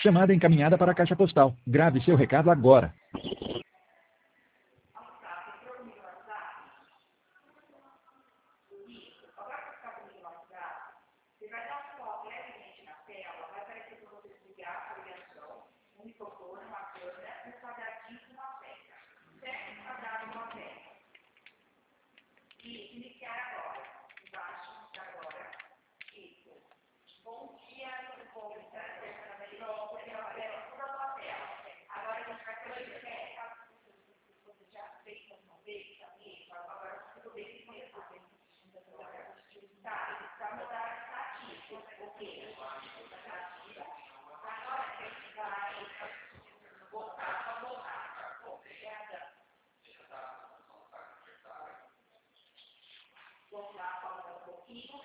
Chamada encaminhada para a caixa postal. Grave seu recado agora. Vamos lá, falando um pouquinho.